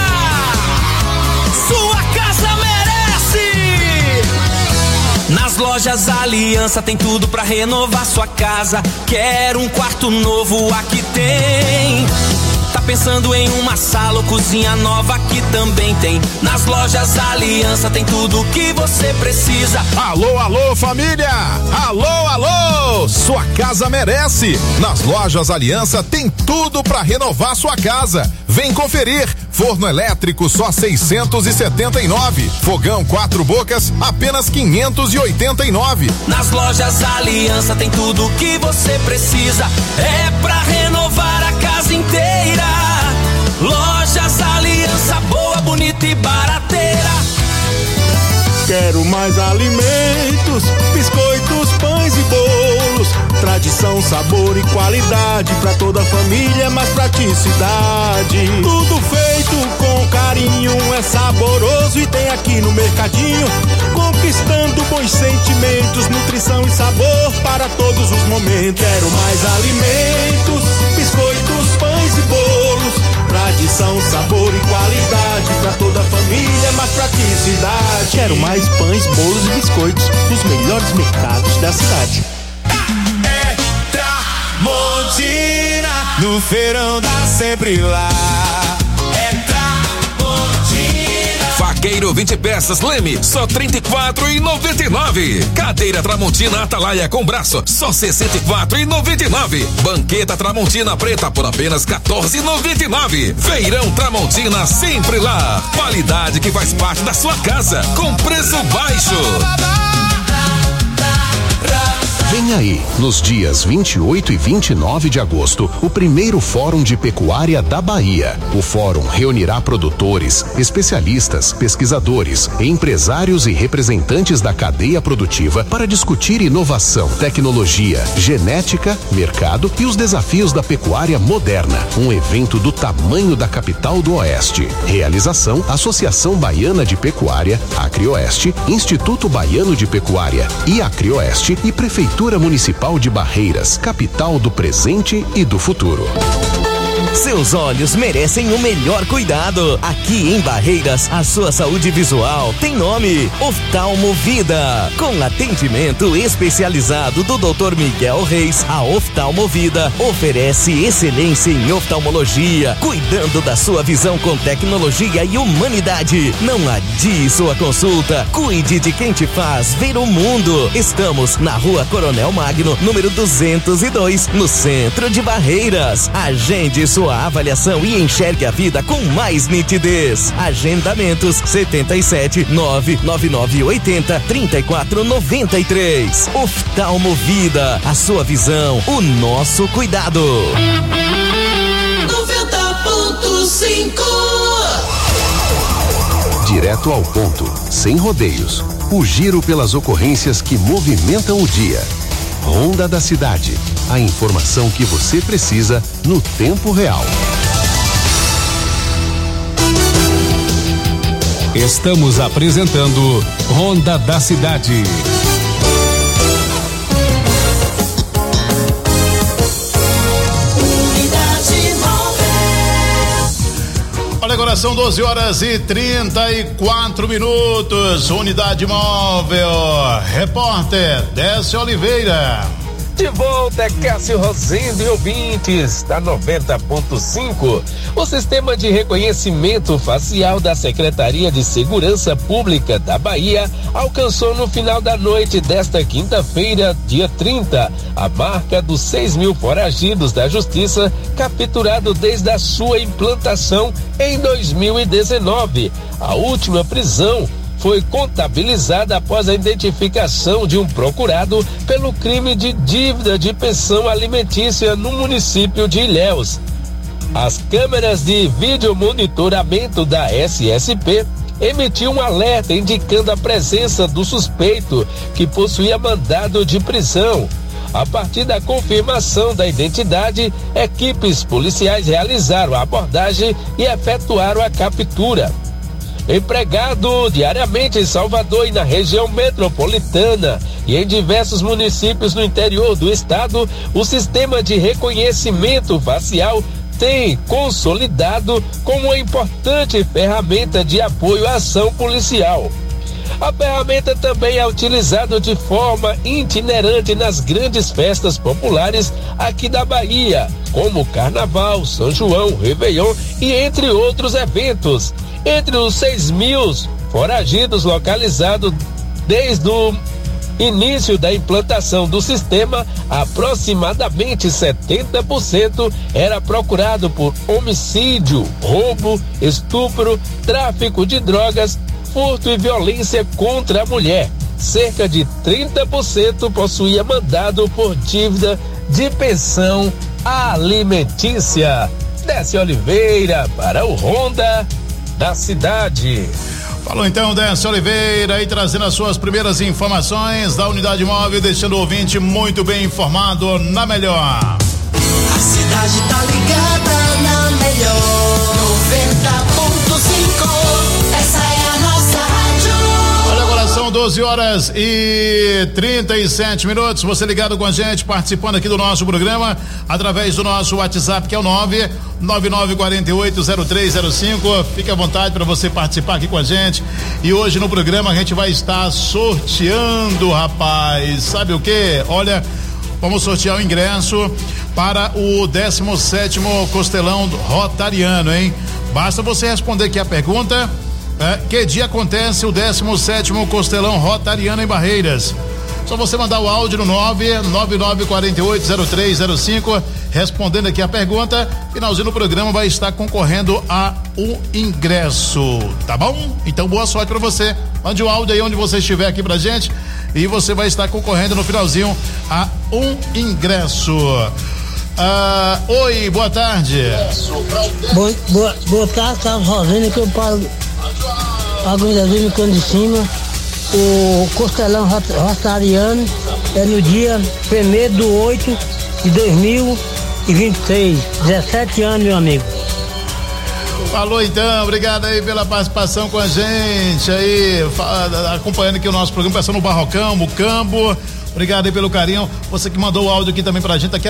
Sua casa merece. Nas lojas Aliança tem tudo pra renovar sua casa. Quer um quarto novo? Aqui tem. Tá pensando em uma sala ou cozinha nova? Aqui também tem. Nas lojas Aliança tem tudo o que você precisa. Alô, família! Alô! Sua casa merece! Nas lojas Aliança tem tudo pra renovar sua casa. Vem conferir. Forno elétrico só 679. Fogão 4 bocas apenas 589. Nas lojas Aliança tem tudo o que você precisa. É pra renovar a casa inteira. Lojas Aliança, boa, bonita e barateira. Quero mais alimentos, biscoitos, pães e bolos. Tradição, sabor e qualidade pra toda a família, mais praticidade. Tudo feito com carinho, é saboroso e tem aqui no mercadinho. Conquistando bons sentimentos, nutrição e sabor para todos os momentos. Quero mais alimentos, biscoitos, pães e bolos. Tradição, sabor e qualidade pra toda a família, mais praticidade. Quero mais pães, bolos e biscoitos dos melhores mercados da cidade. Tramontina, no feirão dá sempre lá. Banheiro 20 peças Leme, só R$ 34,99. Cadeira Tramontina Atalaia com braço, só R$ 64,99. Banqueta Tramontina Preta por apenas R$ 14,99. Feirão Tramontina sempre lá. Qualidade que faz parte da sua casa, com preço baixo. Vem aí, nos dias 28 e 29 de agosto, o primeiro Fórum de Pecuária da Bahia. O fórum reunirá produtores, especialistas, pesquisadores, empresários e representantes da cadeia produtiva para discutir inovação, tecnologia, genética, mercado e os desafios da pecuária moderna. Um evento do tamanho da capital do Oeste. Realização: Associação Baiana de Pecuária, Acrioeste, Instituto Baiano de Pecuária e Acrioeste e Prefeitura Municipal de Barreiras, capital do presente e do futuro. Seus olhos merecem o melhor cuidado. Aqui em Barreiras, a sua saúde visual tem nome: Oftalmovida. Com atendimento especializado do Dr. Miguel Reis, a Oftalmovida oferece excelência em oftalmologia, cuidando da sua visão com tecnologia e humanidade. Não adie sua consulta. Cuide de quem te faz ver o mundo. Estamos na Rua Coronel Magno, número 202, no centro de Barreiras. Agende sua avaliação e enxergue a vida com mais nitidez. Agendamentos 77 99980 3493. Oftalmovida, a sua visão, o nosso cuidado. 90.5. Direto ao ponto, sem rodeios. O giro pelas ocorrências que movimentam o dia. Ronda da Cidade. A informação que você precisa no tempo real. Estamos apresentando Ronda da Cidade. Olha, agora são 12h34. Unidade Móvel. Repórter Décio Oliveira. De volta é Cássio Rosendo e ouvintes da 90.5. O sistema de reconhecimento facial da Secretaria de Segurança Pública da Bahia alcançou no final da noite desta quinta-feira, dia 30, a marca dos 6.000 foragidos da Justiça capturado desde a sua implantação em 2019. A última prisão foi contabilizada após a identificação de um procurado pelo crime de dívida de pensão alimentícia no município de Ilhéus. As câmeras de vídeo monitoramento da SSP emitiu um alerta indicando a presença do suspeito, que possuía mandado de prisão. A partir da confirmação da identidade, equipes policiais realizaram a abordagem e efetuaram a captura. Empregado diariamente em Salvador e na região metropolitana e em diversos municípios no interior do estado, o sistema de reconhecimento facial tem consolidado como uma importante ferramenta de apoio à ação policial. A ferramenta também é utilizada de forma itinerante nas grandes festas populares aqui da Bahia, como Carnaval, São João, Réveillon e entre outros eventos. Entre os 6.000 foragidos localizados desde o início da implantação do sistema, aproximadamente 70% era procurado por homicídio, roubo, estupro, tráfico de drogas, furto e violência contra a mulher. Cerca de 30% possuía mandado por dívida de pensão alimentícia. Décio Oliveira para o Ronda da Cidade. Falou então Décio Oliveira aí trazendo as suas primeiras informações da Unidade Móvel, deixando o ouvinte muito bem informado na melhor. A cidade tá ligada na melhor 90.5. Essa é a nossa rádio. Olha, agora são 12h37. Você ligado com a gente, participando aqui do nosso programa através do nosso WhatsApp, que é o 999480305. Fique à vontade para você participar aqui com a gente. E hoje no programa a gente vai estar sorteando, rapaz, sabe o quê? Olha, vamos sortear o ingresso para o 17º Costelão Rotariano, hein? Basta você responder aqui a pergunta: Que dia acontece o 17º Costelão Rotariano em Barreiras? Só você mandar o áudio no 999480305, respondendo aqui a pergunta. Finalzinho do programa vai estar concorrendo a um ingresso, tá bom? Então boa sorte pra você. Mande o áudio aí onde você estiver aqui pra gente e você vai estar concorrendo no finalzinho a um ingresso. Oi, boa tarde. Boa tarde, Carlos Rosendo, que eu pago Brasil no Cano de Cima. O Costelão Rotariano é no dia 1/8/2023, 17 anos, meu amigo. Falou então, obrigado aí pela participação com a gente aí, acompanhando aqui o nosso programa, passando no Barrocão, Mucambo. Obrigado aí pelo carinho. Você que mandou o áudio aqui também pra gente, aqui